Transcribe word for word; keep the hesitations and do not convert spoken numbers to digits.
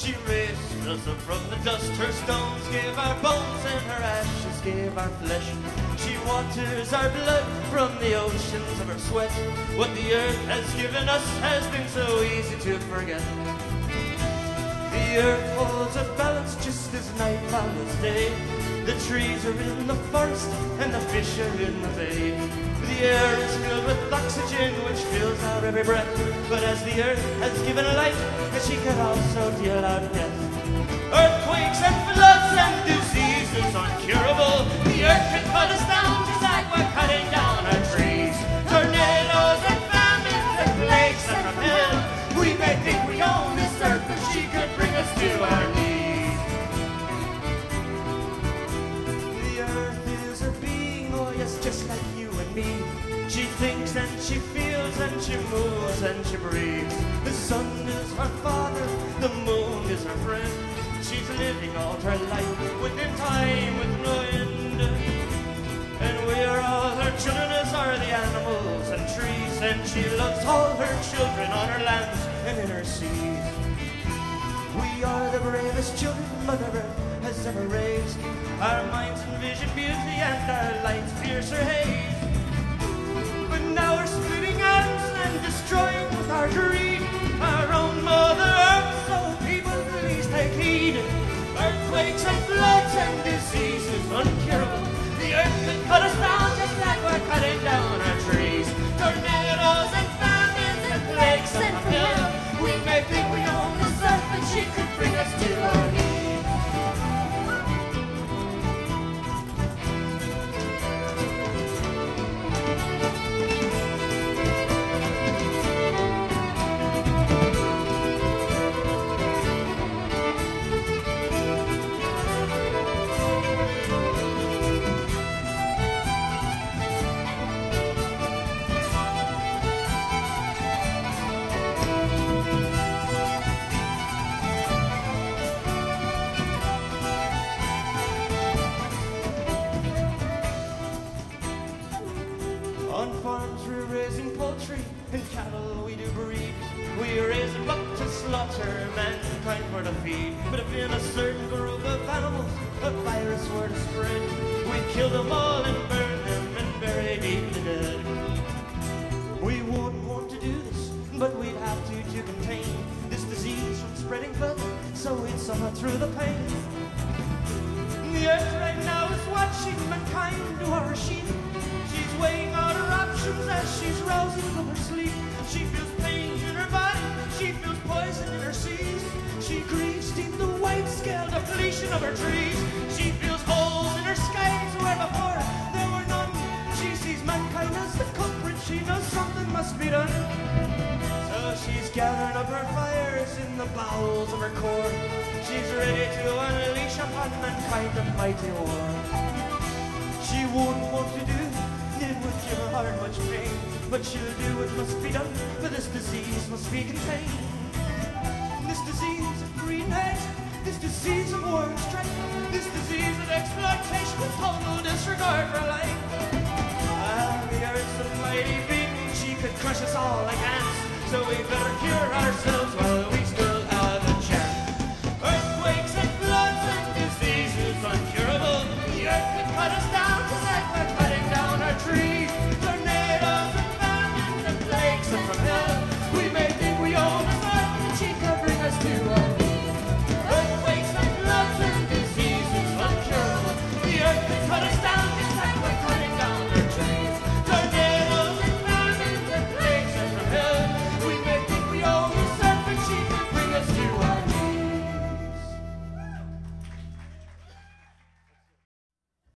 She raised us up from the dust. Her stones gave our bones and her ashes gave our flesh. She waters our blood from the oceans of her sweat. What the earth has given us has been so easy to forget. The earth holds a balance just as night follows day. The trees are in the forest and the fish are in the bay. The air is filled with oxygen which fills our every breath. But as the earth has given life, she can also deal out death. Earthquakes and floods and diseases uncurable. The earth can cut us down just like we're cutting down our trees. Tornadoes and famines and plagues and from hell. We may think we own this earth, but she could bring us to our knees. The earth is a being, oh yes, just like you and me. She thinks and she feels and she moves and she breathes. The sun is her father, the moon is her friend. She's living all her life within time with no end. And we are all her children, as are the animals and trees. And she loves all her children on her lands and in her seas. We are the bravest children Mother Earth has ever raised. Our minds envision beauty and our lights pierce her haze. But now we're splitting atoms and destroying with our greed our own Mother Earth, so people please take heed. Earthquakes and floods and diseases uncurable. The earth could cut us down just like we're cutting down our trees. Tornadoes and famines and plagues and from hell. We may think we own this earth, but she could bring us to our knees. On farms we're raising poultry and cattle we do breed. We raise them up to slaughter, mankind for to feed. But if in a certain group of animals a virus were to spread, we'd kill them all and burn them and bury deep the dead. We wouldn't want to do this, but we'd have to to contain this disease from spreading further, so we'd suffer through the pain. The earth right now is watching mankind do our sheep. She's weighing out her options as she's rousing from her sleep. She feels pain in her body, she feels poison in her seas. She grieves deep the wide-scale depletion of her trees. She feels holes in her skies where before there were none. She sees mankind as the culprit, she knows something must be done. So she's gathering up her fires in the bowels of her core. She's ready to unleash upon mankind a mighty war. She wouldn't want to do, it would give her heart much pain, but she'll do what must be done, for this disease must be contained. This disease of green hate, this disease of war and strife, this disease of exploitation with total disregard for life. Ah, the earth's a mighty being, she could crush us all like ants, so we better cure ourselves while we still have a chance. Earthquakes and floods and diseases uncurable, the earth could cut us down